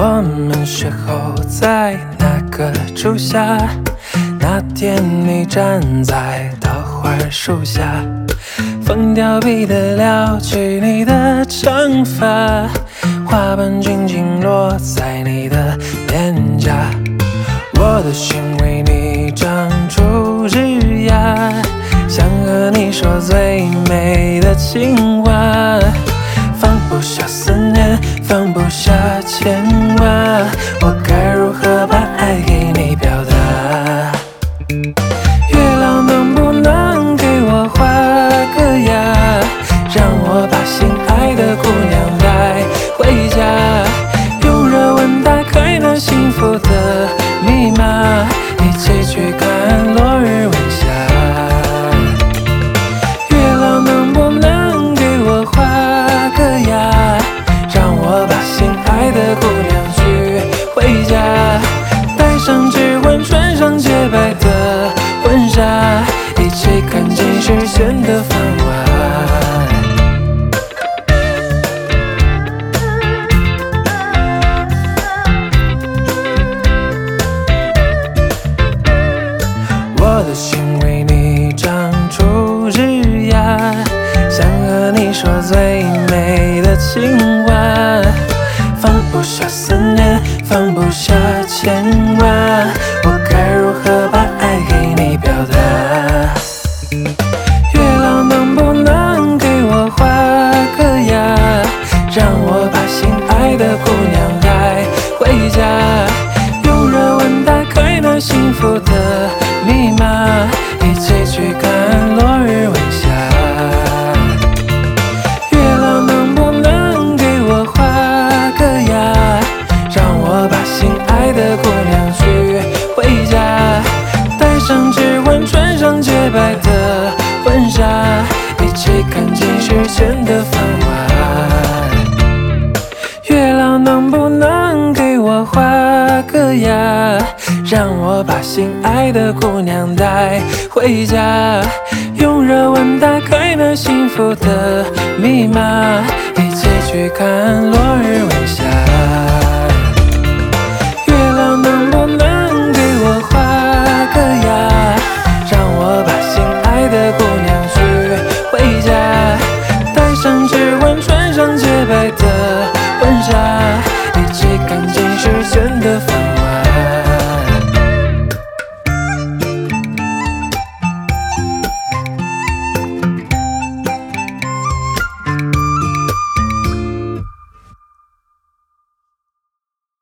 我们邂逅在那个初夏，那天你站在桃花树下，风调笔的撩起你的长发，花瓣轻轻落在你的脸颊，我的心为你长出枝桠，想和你说最美的情话，放不下思念，放不下牵挂，我该如何把爱给你表达？月亮能不能给我画个押，让我把心爱的姑娘带回家，用热吻打开那幸福的密码，一起去看落日晚霞。月亮能不能给我画个押，让我把心爱的姑娘娶回家，戴上指环，穿上洁白的婚纱，一起看尽视线的繁华。我的心为你长出枝桠，想和你说最美的情话，放不下思念，放不下牵挂，我该如何把爱给你表达？月亮能不能给我画个押，让我把心爱的姑娘带回家，用热吻打开那幸福的密码，一起去看落日晚霞。月亮能不能给我画个押，让我把心爱的姑娘娶回家，戴上指环，穿上洁白的婚纱，一起看尽视线的繁华。月亮能不能给我画个押，让我把心爱的姑娘带回家，用热吻打开那幸福的密码，一起去看落日晚霞。